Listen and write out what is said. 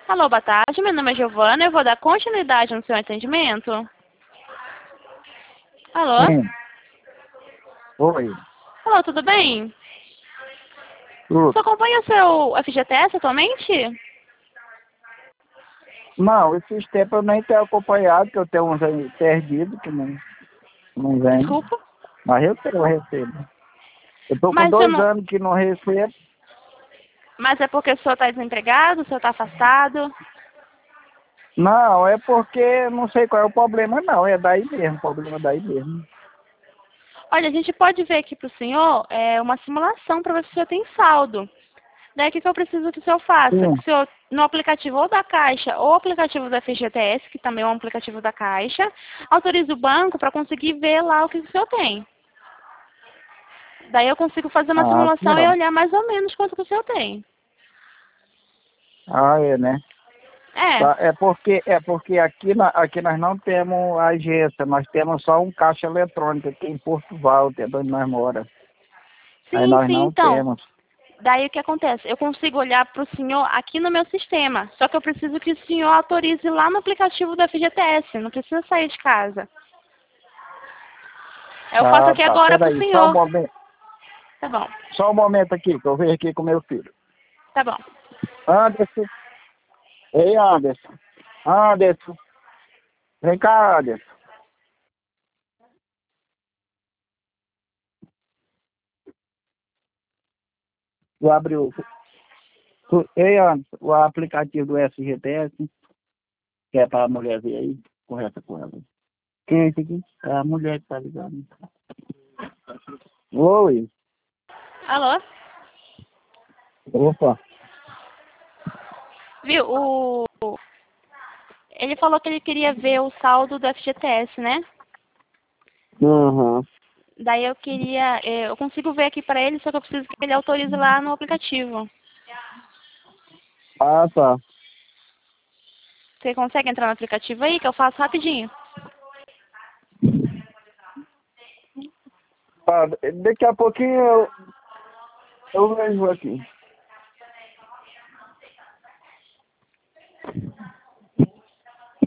Alô, boa tarde. Meu nome é Giovana. Eu vou dar continuidade no seu atendimento. Alô? Sim. Oi. Alô, tudo bem? Você Tudo. acompanha o seu FGTS atualmente? Não, esses tempos eu nem tenho acompanhado, que eu tenho uns aí perdidos que não vem. Desculpa. Mas eu recebo. Eu tô com Mas, eu 2 não... anos que não recebo. Mas é porque o senhor está desempregado, o senhor está afastado? Não, é porque não sei qual é o problema, não. É daí mesmo, o problema é daí mesmo. Olha, a gente pode ver aqui para o senhor uma simulação para ver se o senhor tem saldo. Daí o que eu preciso que o senhor faça? Que Sim. o senhor, no aplicativo ou da Caixa ou aplicativo do FGTS, que também é um aplicativo da Caixa, autorize o banco para conseguir ver lá o que o senhor tem. Daí eu consigo fazer uma Ah, simulação e não. olhar mais ou menos quanto que o senhor tem. Ah, é, né? É, Tá, é porque aqui nós não temos agência, nós temos só um caixa eletrônico aqui em Porto Walter, onde nós moramos. Aí sim, nós sim, não então. temos. Daí o que acontece? Eu consigo olhar para o senhor aqui no meu sistema. Só que eu preciso que o senhor autorize lá no aplicativo do FGTS. Não precisa sair de casa. Eu faço Ah, aqui tá. agora para o Peraí, só um senhor. momento. Tá bom, Só um momento aqui, que eu venho aqui com meu filho. tá bom. Anderson. Ei, Anderson. Anderson. Vem cá, Anderson. Tu abriu. Ei, Anderson, o aplicativo do SGTS, que é pra mulher ver aí, conversa com ela. Quem é esse aqui? É a mulher que tá ligando. Oi. Alô? Opa. Viu? Ele falou que ele queria ver o saldo do FGTS, né? Uhum. Daí eu queria... eu consigo ver aqui para ele, só que eu preciso que ele autorize lá no aplicativo. Ah, tá. Você consegue entrar no aplicativo aí, que eu faço rapidinho? Tá, daqui a pouquinho eu vejo aqui.